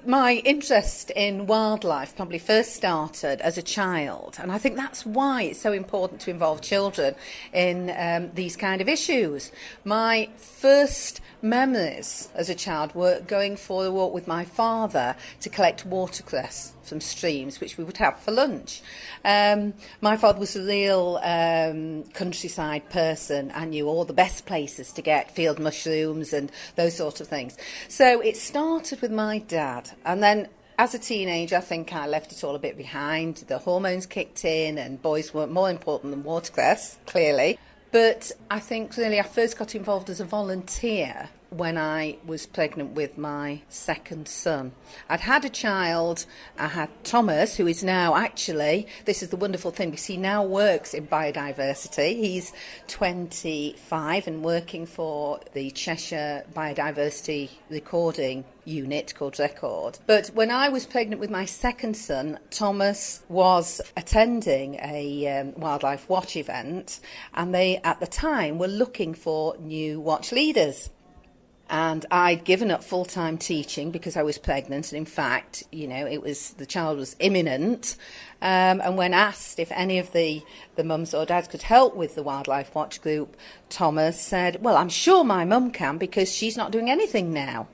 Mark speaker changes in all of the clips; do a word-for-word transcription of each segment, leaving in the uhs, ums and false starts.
Speaker 1: My interest in wildlife probably first started as a child, and I think that's why it's so important to involve children in um, these kind of issues. My first memories as a child were going for a walk with my father to collect watercress from streams, which we would have for lunch. Um, my father was a real um, countryside person and knew all the best places to get field mushrooms and those sort of things. So it started with my dad, and then as a teenager I think I left it all a bit behind. The hormones kicked in and boys weren't more important than watercress, clearly. But I think really I first got involved as a volunteer when I was pregnant with my second son. I'd had a child, I had Thomas, who is now actually, this is the wonderful thing, because he now works in biodiversity. He's twenty-five and working for the Cheshire Biodiversity Recording Unit called Record. But when I was pregnant with my second son, Thomas was attending a um, Wildlife Watch event, and they at the time were looking for new watch leaders. And I'd given up full-time teaching because I was pregnant, and in fact, you know, it was the child was imminent. Um, and when asked if any of the, the mums or dads could help with the Wildlife Watch group, Thomas said, "Well, I'm sure my mum can because she's not doing anything now."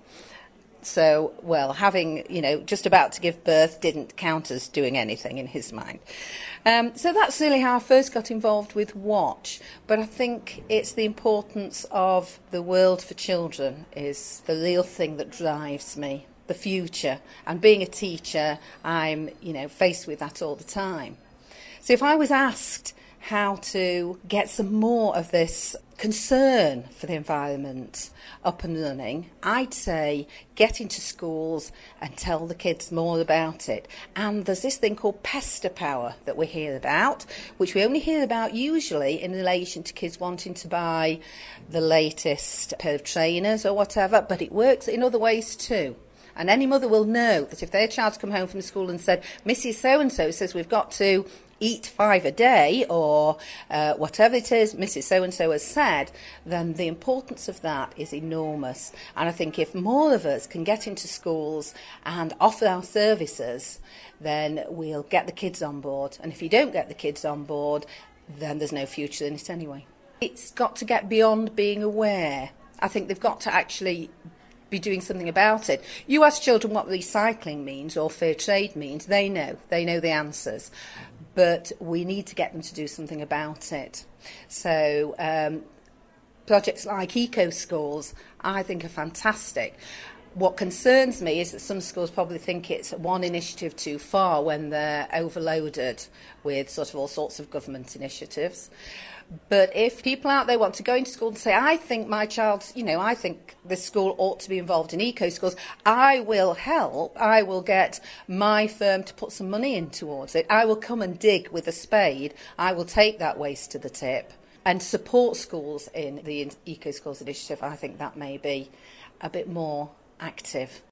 Speaker 1: So, well, having, you know, just about to give birth didn't count as doing anything in his mind. Um, so that's really how I first got involved with Watch. But I think it's the importance of the world for children is the real thing that drives me, the future. And being a teacher, I'm, you know, faced with that all the time. So if I was asked how to get some more of this concern for the environment up and running, I'd say get into schools and tell the kids more about it. And there's this thing called pester power that we hear about, which we only hear about usually in relation to kids wanting to buy the latest pair of trainers or whatever, but it works in other ways too. And any mother will know that if their child's come home from school and said, "Missus So-and-so says we've got to eat five a day," or uh, whatever it is Missus So-and-so has said, then the importance of that is enormous. And I think if more of us can get into schools and offer our services, then we'll get the kids on board. And if you don't get the kids on board, then there's no future in it anyway. It's got to get beyond being aware. I think they've got to actually be doing something about it. You ask children what recycling means or fair trade means, they know. They know the answers. But we need to get them to do something about it. So um, projects like Eco Schools, I think, are fantastic. What concerns me is that some schools probably think it's one initiative too far when they're overloaded with sort of all sorts of government initiatives. But if people out there want to go into school and say, "I think my child's, you know, I think this school ought to be involved in eco schools, I will help, I will get my firm to put some money in towards it, I will come and dig with a spade, I will take that waste to the tip and support schools in the Eco Schools initiative," I think that may be a bit more active.